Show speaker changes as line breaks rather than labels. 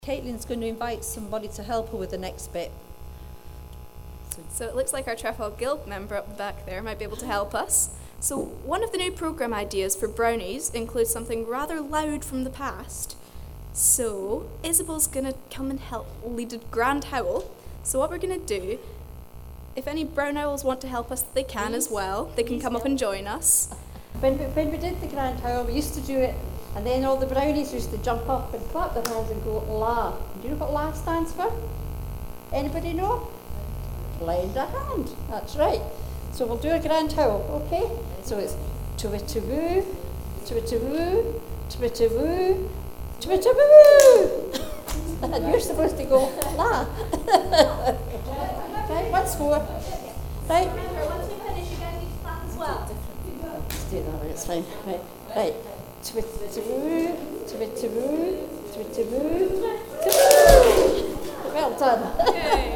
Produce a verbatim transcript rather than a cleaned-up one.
Caitlin's going to invite somebody to help her with the next bit.
So, so it looks like our Trefoil Guild member up the back there might be able to help us. So one of the new programme ideas for Brownies includes something rather loud from the past. So Isabel's going to come and help lead a grand howl. So what we're going to do, if any brown owls want to help us, they can as well. They can come up and join us.
When we, when we did the grand howl, we used to do it, and then all the brownies used to jump up and clap their hands and go la. Do you know what la stands for? Anybody know? Lend a hand. That's right. So we'll do a grand howl, okay? So it's twitteroo, twitteroo, twitteroo, twitteroo. And you're supposed to go la. Right, once more. Right.
Remember, once we finish, you guys need to clap as well.
Let's do it that way, it's fine. Right. Right. Twitteroo, twitteroo, twitteroo, twitteroo. Well done.
Yay.